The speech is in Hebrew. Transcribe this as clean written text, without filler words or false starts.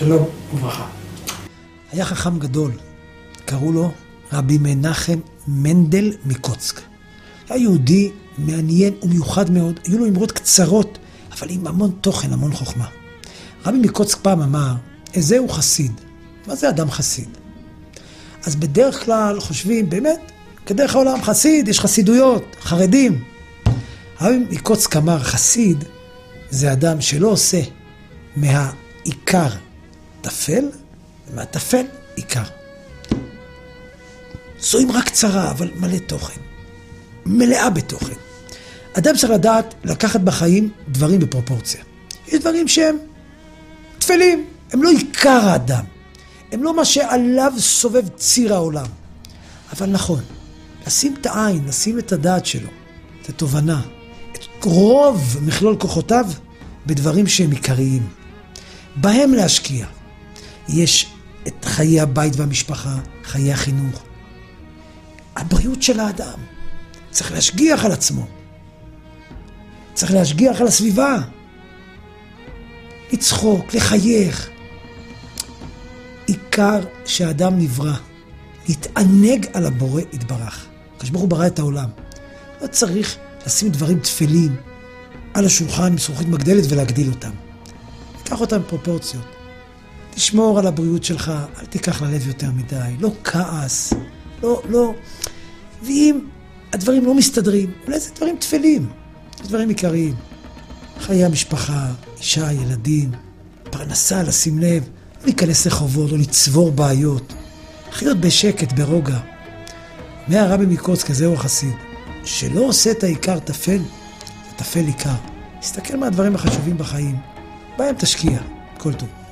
שלום וברכה. היה חכם גדול, קראו לו רבי מנחם מנדל מקוצק. היה יהודי מעניין ומיוחד מאוד, היו לו אמרות קצרות, אבל עם המון תוכן, המון חוכמה. רבי מקוצק פעם אמר, איזהו חסיד. מה זה אדם חסיד? אז בדרך כלל חושבים, באמת, כדרך העולם חסיד, יש חסידויות, חרדים. רבי מקוצק אמר, חסיד זה אדם שלא עושה מהעיקר טפל, ומהטפל עיקר. זו אמרה קצרה, אבל מלא תוכן. מלאה בתוכן. אדם צריך לדעת לקחת בחיים דברים בפרופורציה. יש דברים שהם טפלים, הם לא עיקר האדם. הם לא מה שעליו סובב ציר העולם. אבל נכון, לשים את העין, לשים את הדעת שלו, את התובנה, את רוב מכלול כוחותיו בדברים שהם עיקריים. בהם להשקיע. יש את חיי הבית והמשפחה, חיי החינוך. הבריאות של האדם. צריך להשגיח על עצמו. צריך להשגיח על הסביבה. לצחוק, לחייך. עיקר שהאדם נברא. להתענג על הבורא יתברך. הקדוש ברוך הוא ברא את העולם. לא צריך לשים דברים תפלים על השולחן עם זכוכית מגדלת ולהגדיל אותם. תיקח אותם בפרופורציות. תשמור על הבריאות שלך, אל תיקח ללב יותר מדי. לא כעס, לא. ואם הדברים לא מסתדרים, אולי זה דברים תפלים, זה דברים עיקריים. חיי המשפחה, אישה, ילדים, פרנסה, לשים לב, לא להיכנס לחובות, לא לצבור בעיות. לחיות בשקט, ברוגע. מהרבי מקוצק, זהו החסיד, שלא עושה את העיקר טפל, זה טפל עיקר. תסתכל מה הדברים החשובים בחיים, בהם תשקיע, כל טוב.